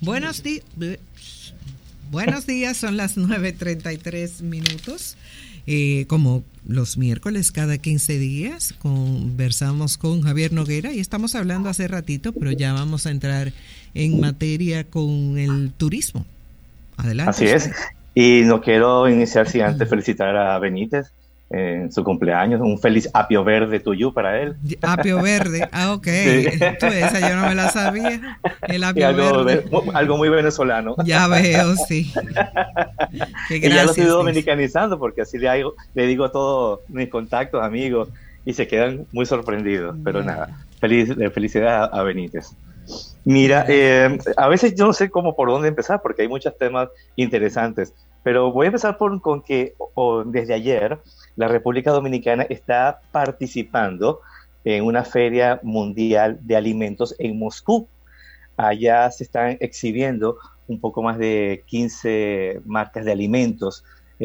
Buenos días. Buenos días, son las 9:33. Como los miércoles cada 15 días, conversamos con Javier Noguera y estamos hablando hace ratito, pero ya vamos a entrar en materia con el turismo. Adelante. Así es. Y no quiero iniciar sin antes felicitar a Benítez en su cumpleaños. Un feliz apio verde tuyo para él. Apio verde, ok. Sí. Tú, esa yo no me la sabía. El apio verde. Algo muy venezolano. Ya veo, sí. Qué gracias, y ya lo estoy dominicanizando porque así le digo a todos mis contactos, amigos, y se quedan muy sorprendidos. Pero nada, felicidades a Benítez. Mira, a veces yo no sé por dónde empezar porque hay muchos temas interesantes, pero voy a empezar con que desde ayer la República Dominicana está participando en una feria mundial de alimentos en Moscú. Allá se están exhibiendo un poco más de 15 marcas de alimentos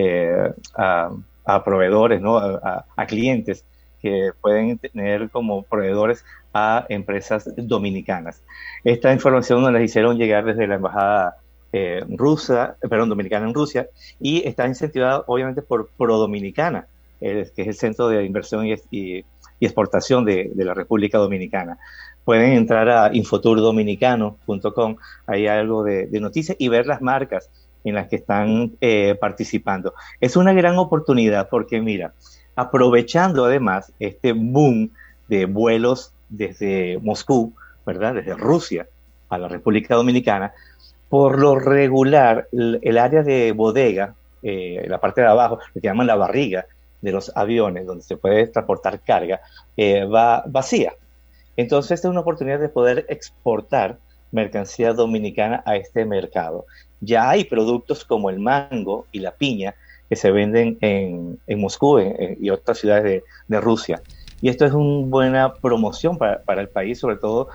a proveedores, ¿no? a clientes que pueden tener como proveedores a empresas dominicanas. Esta información nos la hicieron llegar desde la embajada dominicana en Rusia, y está incentivada obviamente por ProDominicana, que es el Centro de Inversión y Exportación de la República Dominicana. Pueden entrar a infotourdominicano.com, hay algo de noticias, y ver las marcas en las que están participando. Es una gran oportunidad porque, mira, aprovechando además este boom de vuelos desde Moscú, ¿verdad? Desde Rusia a la República Dominicana, por lo regular, el área de bodega, la parte de abajo, lo que llaman la barriga de los aviones, donde se puede transportar carga, va vacía. Entonces, esta es una oportunidad de poder exportar mercancía dominicana a este mercado. Ya hay productos como el mango y la piña que se venden en Moscú y otras ciudades de Rusia. Y esto es una buena promoción para el país, sobre todo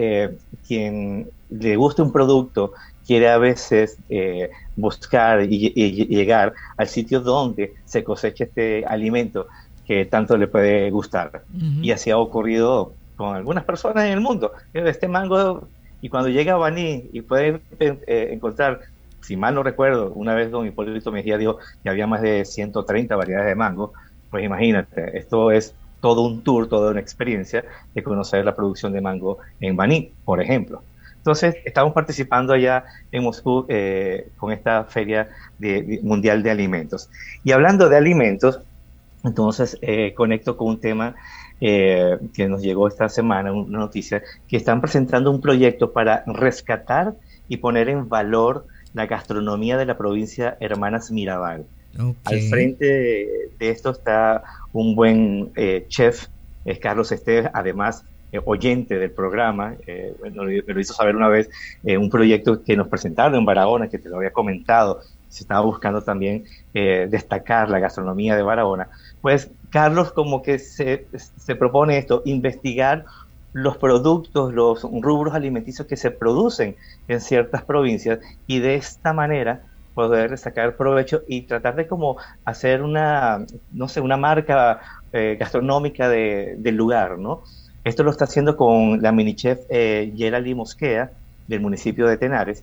quien le guste un producto quiere a veces buscar y llegar al sitio donde se cosecha este alimento que tanto le puede gustar. Uh-huh. Y así ha ocurrido con algunas personas en el mundo. Este mango, y cuando llega a Baní y puede encontrar, si mal no recuerdo, una vez don Hipólito Mejía dijo que había más de 130 variedades de mango, pues imagínate, esto es todo un tour, toda una experiencia de conocer la producción de mango en Baní, por ejemplo. Entonces, estamos participando allá en Moscú con esta feria mundial de alimentos. Y hablando de alimentos, entonces conecto con un tema que nos llegó esta semana, una noticia, que están presentando un proyecto para rescatar y poner en valor la gastronomía de la provincia Hermanas Mirabal. Okay. Al frente de esto está un buen chef, es Carlos Esteves, además oyente del programa, me lo hizo saber una vez, un proyecto que nos presentaron en Barahona, que te lo había comentado, se estaba buscando también destacar la gastronomía de Barahona. Pues Carlos como que se propone esto, investigar los productos, los rubros alimenticios que se producen en ciertas provincias, y de esta manera poder sacar provecho y tratar de como hacer una marca gastronómica del lugar, ¿no? Esto lo está haciendo con la mini chef Yerali Mosquea, del municipio de Tenares,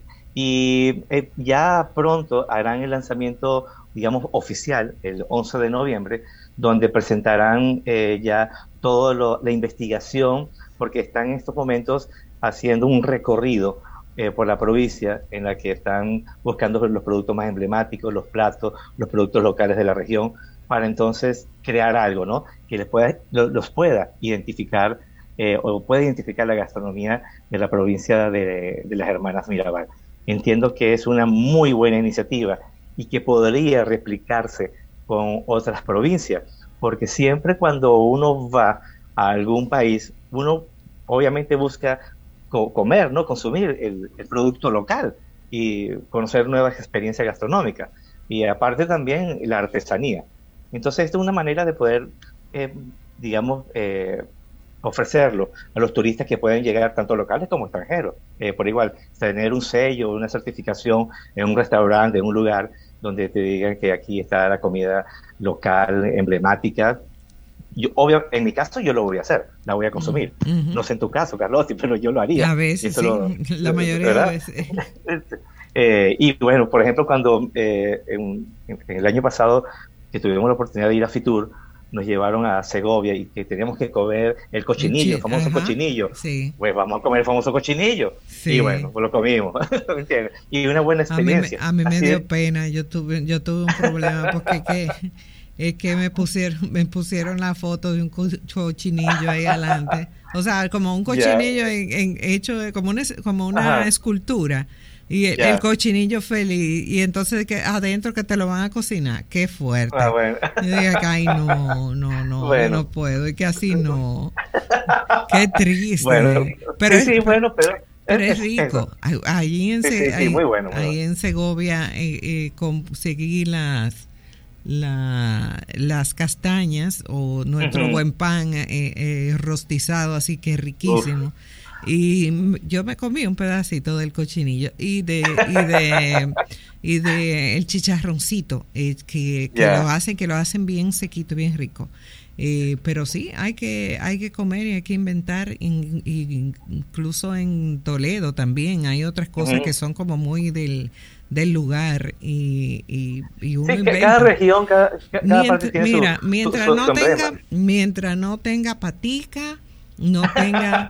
y ya pronto harán el lanzamiento, digamos, oficial, el 11 de noviembre, donde presentarán ya toda la investigación, porque están en estos momentos haciendo un recorrido por la provincia, en la que están buscando los productos más emblemáticos, los platos, los productos locales de la región, para entonces crear algo, ¿no? Que los pueda identificar o pueda identificar la gastronomía de la provincia de las Hermanas Mirabal. Entiendo que es una muy buena iniciativa y que podría replicarse con otras provincias, porque siempre cuando uno va a algún país, uno obviamente busca comer, ¿no? Consumir el producto local y conocer nuevas experiencias gastronómicas, y aparte también la artesanía. Entonces esta es una manera de poder, ofrecerlo a los turistas que pueden llegar tanto locales como extranjeros. Por igual, tener un sello, una certificación en un restaurante, en un lugar donde te digan que aquí está la comida local, emblemática, en mi caso yo lo voy a hacer, la voy a consumir. No sé en tu caso, Carlotti, pero yo lo haría. A veces, sí, la mayoría de ¿verdad? veces. Y bueno, por ejemplo, cuando en el año pasado que tuvimos la oportunidad de ir a Fitur, nos llevaron a Segovia y que teníamos que comer el cochinillo, el famoso cochinillo. Sí. Pues vamos a comer el famoso cochinillo. Sí. Y bueno, pues lo comimos. Y una buena experiencia. A mí me dio pena, yo tuve un problema porque es que me pusieron la foto de un cochinillo ahí adelante. O sea, como un cochinillo hecho como una escultura. Y el cochinillo feliz, y entonces que adentro que te lo van a cocinar, qué fuerte. Bueno. Y dije que ay no, bueno. Yo no puedo, y que así no. Qué triste. Bueno, pero pero es rico. Ahí muy bueno. Ahí en Segovia conseguí las castañas o nuestro buen pan rostizado, así que riquísimo. Uf. Y yo me comí un pedacito del cochinillo y de el chicharroncito que lo hacen bien sequito, bien rico. Pero sí, hay que comer y hay que inventar. Incluso en Toledo también hay otras cosas que son como muy del lugar y uno inventa. Cada región, cada parte tiene mira, su mientras no tenga patica, no tenga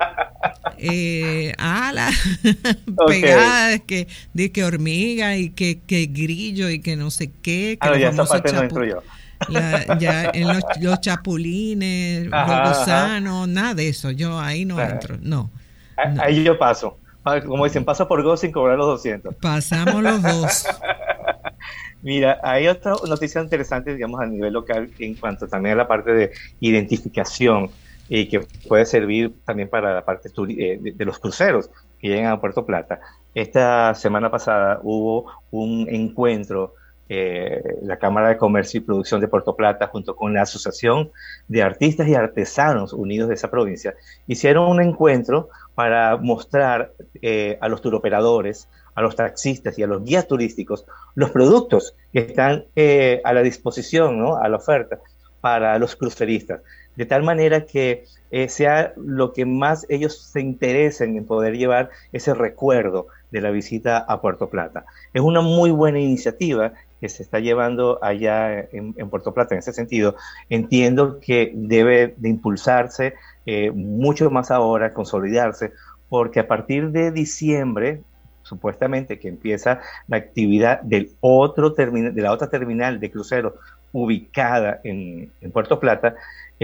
alas pegadas, que hormiga y que grillo y que no sé qué, que ya esa parte no entro yo. Ya en los chapulines, los gusanos, nada de eso, yo ahí no entro, no. Ahí yo paso, como dicen, paso por Go sin cobrar los 200. Pasamos los dos. Mira, hay otra noticia interesante, digamos, a nivel local en cuanto también a la parte de identificación y que puede servir también para la parte de los cruceros que llegan a Puerto Plata. Esta semana pasada hubo un encuentro, la Cámara de Comercio y Producción de Puerto Plata junto con la Asociación de Artistas y Artesanos Unidos de esa provincia, hicieron un encuentro para mostrar a los turoperadores, a los taxistas y a los guías turísticos los productos que están a la disposición, ¿no?, a la oferta para los cruceristas, de tal manera que sea lo que más ellos se interesen en poder llevar ese recuerdo de la visita a Puerto Plata. Es una muy buena iniciativa que se está llevando allá en Puerto Plata. En ese sentido, entiendo que debe de impulsarse mucho más ahora, consolidarse, porque a partir de diciembre, supuestamente que empieza la actividad de la otra terminal de cruceros ubicada en Puerto Plata,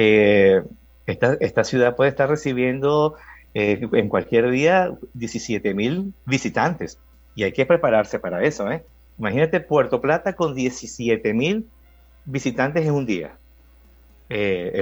esta ciudad puede estar recibiendo en cualquier día 17,000 visitantes, y hay que prepararse para eso, ¿eh? Imagínate Puerto Plata con 17,000 visitantes en un día. Es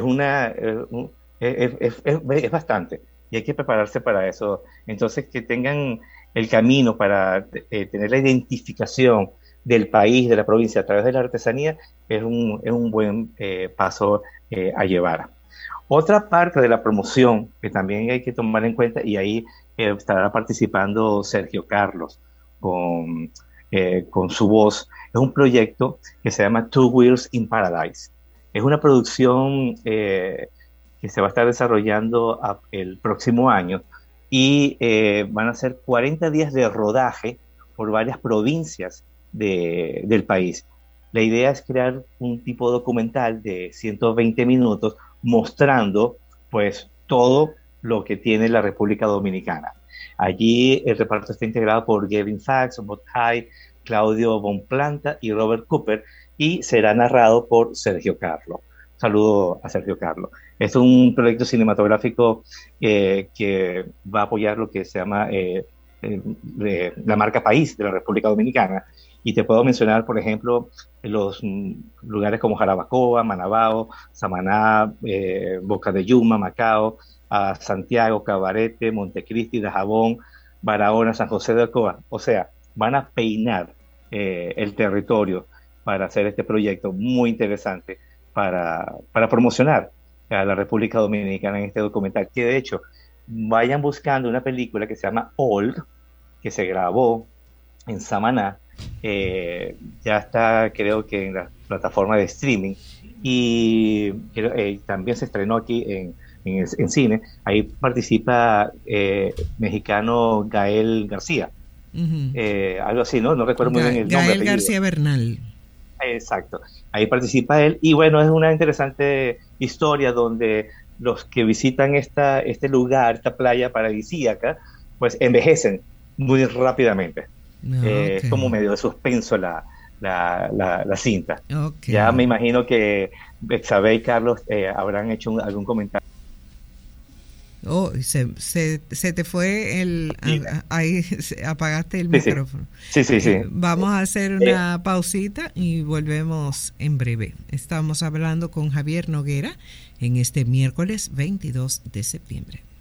bastante, y hay que prepararse para eso. Entonces, que tengan el camino para tener la identificación del país, de la provincia, a través de la artesanía, es un buen paso a llevar. Otra parte de la promoción que también hay que tomar en cuenta, y ahí estará participando Sergio Carlos con su voz, es un proyecto que se llama Two Wheels in Paradise. Es una producción que se va a estar desarrollando el próximo año, y van a ser 40 días de rodaje por varias provincias del país. La idea es crear un tipo documental de 120 minutos mostrando pues todo lo que tiene la República Dominicana. Allí el reparto está integrado por Gavin Fax, Bob Hyde, Claudio Bonplanta y Robert Cooper, y será narrado por Sergio Carlo. Saludo a Sergio Carlo. Es un proyecto cinematográfico que va a apoyar lo que se llama la marca país de la República Dominicana. Y te puedo mencionar, por ejemplo, los lugares como Jarabacoa, Manabao, Samaná, Boca de Yuma, Macao, Santiago, Cabarete, Montecristi, Dajabón, Barahona, San José de Ocoa. O sea, van a peinar el territorio para hacer este proyecto muy interesante para promocionar a la República Dominicana en este documental, que de hecho vayan buscando una película que se llama Old, que se grabó en Samaná, ya está creo que en la plataforma de streaming, y también se estrenó aquí en cine. Ahí participa mexicano Gael García, algo así, ¿no? No recuerdo muy bien el nombre. Gael García Bernal. Exacto, ahí participa él y bueno, es una interesante historia donde los que visitan este lugar, esta playa paradisíaca, pues envejecen muy rápidamente. Es como medio de suspenso la cinta. Ya me imagino que Bexabe y Carlos habrán hecho algún comentario. Oh, se te fue ahí apagaste el micrófono. Sí. Vamos a hacer una pausita y volvemos en breve. Estamos hablando con Javier Noguera en este miércoles 22 de septiembre.